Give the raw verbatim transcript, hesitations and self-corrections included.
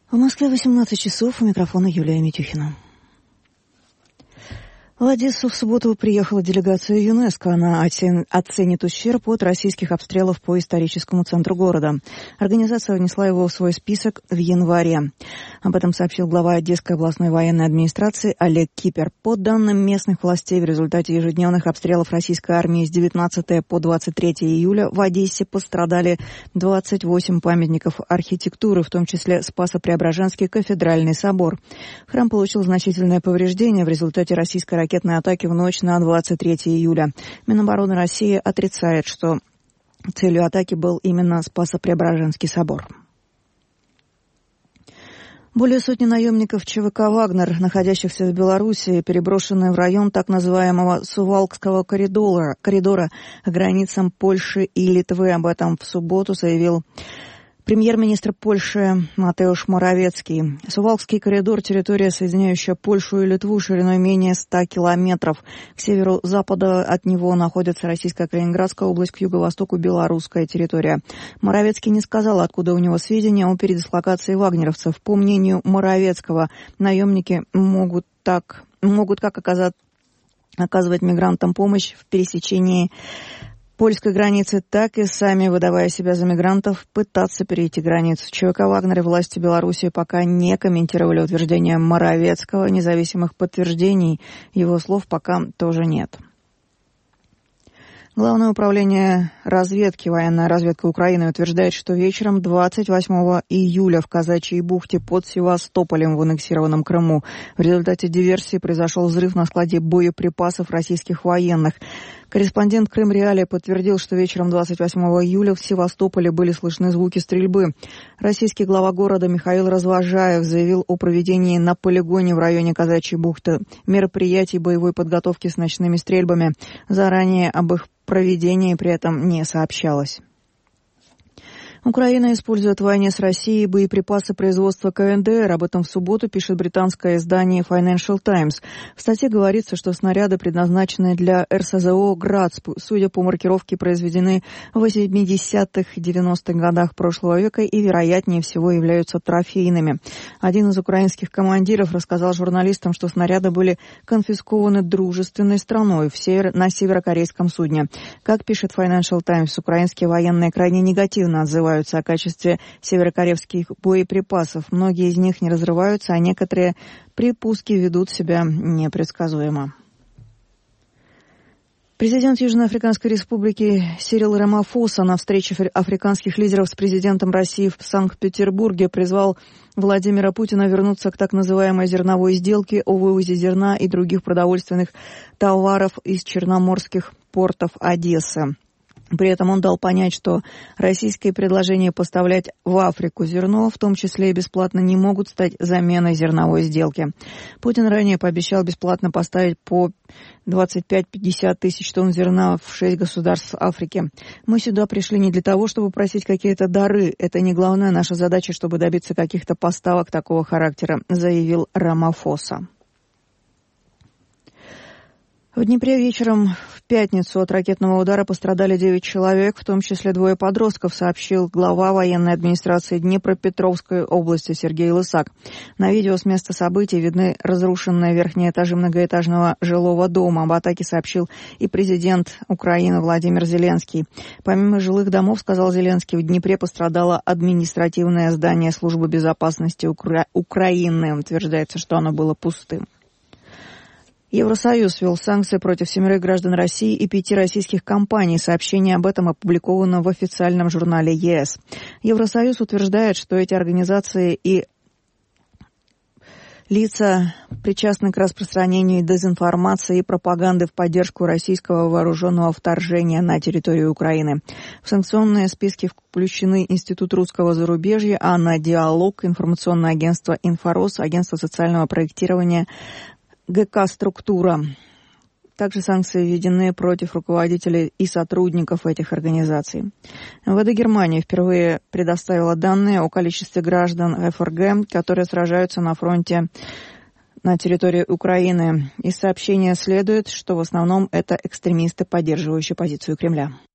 В Москве восемнадцать часов, у микрофона Юлия Митюхина. В Одессу в субботу приехала делегация ЮНЕСКО. Она оценит ущерб от российских обстрелов по историческому центру города. Организация внесла его в свой список в январе. Об этом сообщил глава Одесской областной военной администрации Олег Кипер. По данным местных властей, в результате ежедневных обстрелов российской армии с девятнадцатого по двадцать третье июля в Одессе пострадали двадцать восемь памятников архитектуры, в том числе Спасо-Преображенский кафедральный собор. Храм получил значительное повреждение в результате российской ракетной ракетной атаки в ночь на двадцать третье июля. Минобороны России отрицает, что целью атаки был именно Спасо-Преображенский собор. Более сотни наемников ЧВК «Вагнер», находящихся в Белоруссии, переброшены в район так называемого Сувалкского коридора, коридора к границам Польши и Литвы. Об этом в субботу заявил премьер-министр Польши Матеуш Моравецкий. Сувалкский коридор – территория, соединяющая Польшу и Литву шириной менее ста километров. К северу-западу от него находится Российская Калининградская область, к юго-востоку – белорусская территория. Моравецкий не сказал, откуда у него сведения о передислокации вагнеровцев. По мнению Моравецкого, наемники могут так, могут как оказать, оказывать мигрантам помощь в пересечении польской границы, так и сами, выдавая себя за мигрантов, пытаться перейти границу. ЧВК «Вагнер» и власти Беларуси пока не комментировали утверждения Моравецкого. Независимых подтверждений его слов пока тоже нет. Главное управление разведки, военная разведка Украины, утверждает, что вечером двадцать восьмого июля в Казачьей бухте под Севастополем в аннексированном Крыму в результате диверсии произошел взрыв на складе боеприпасов российских военных. Корреспондент Крым Реалии подтвердил, что вечером двадцать восьмого июля в Севастополе были слышны звуки стрельбы. Российский глава города Михаил Развожаев заявил о проведении на полигоне в районе Казачьей бухты мероприятий боевой подготовки с ночными стрельбами. Заранее об их проведении при этом не сообщалось. Украина использует в войне с Россией боеприпасы производства КНДР. Об этом в субботу пишет британское издание Financial Times. В статье говорится, что снаряды, предназначенные для РСЗО «Град», судя по маркировке, произведены в восьмидесятых-девяностых годах прошлого века и, вероятнее всего, являются трофейными. Один из украинских командиров рассказал журналистам, что снаряды были конфискованы дружественной страной в север... на северокорейском судне. Как пишет Financial Times, украинские военные крайне негативно отзываются о качестве северокорейских боеприпасов. Многие из них не разрываются, а некоторые при пуске ведут себя непредсказуемо. Президент Южноафриканской республики Сирил Рамафоса на встрече африканских лидеров с президентом России в Санкт-Петербурге призвал Владимира Путина вернуться к так называемой зерновой сделке о вывозе зерна и других продовольственных товаров из черноморских портов Одессы. При этом он дал понять, что российские предложения поставлять в Африку зерно, в том числе и бесплатно, не могут стать заменой зерновой сделки. Путин ранее пообещал бесплатно поставить по двадцать пять - пятьдесят тысяч тонн зерна в шесть государств Африки. Мы сюда пришли не для того, чтобы просить какие-то дары. Это не главная наша задача, чтобы добиться каких-то поставок такого характера, заявил Рамафоса. В Днепре вечером в пятницу от ракетного удара пострадали девять человек, в том числе двое подростков, сообщил глава военной администрации Днепропетровской области Сергей Лысак. На видео с места событий видны разрушенные верхние этажи многоэтажного жилого дома. Об атаке сообщил и президент Украины Владимир Зеленский. Помимо жилых домов, сказал Зеленский, в Днепре пострадало административное здание службы безопасности Укра... Украины. Утверждается, что оно было пустым. Евросоюз ввел санкции против семерых граждан России и пяти российских компаний. Сообщение об этом опубликовано в официальном журнале ЕС. Евросоюз утверждает, что эти организации и лица причастны к распространению дезинформации и пропаганды в поддержку российского вооруженного вторжения на территорию Украины. В санкционные списки включены Институт русского зарубежья, Анна Диалог, информационное агентство «Инфорос», агентство социального проектирования ГК «Структура». Также санкции введены против руководителей и сотрудников этих организаций. МВД Германии впервые предоставила данные о количестве граждан ФРГ, которые сражаются на фронте на территории Украины. Из сообщения следует, что в основном это экстремисты, поддерживающие позицию Кремля.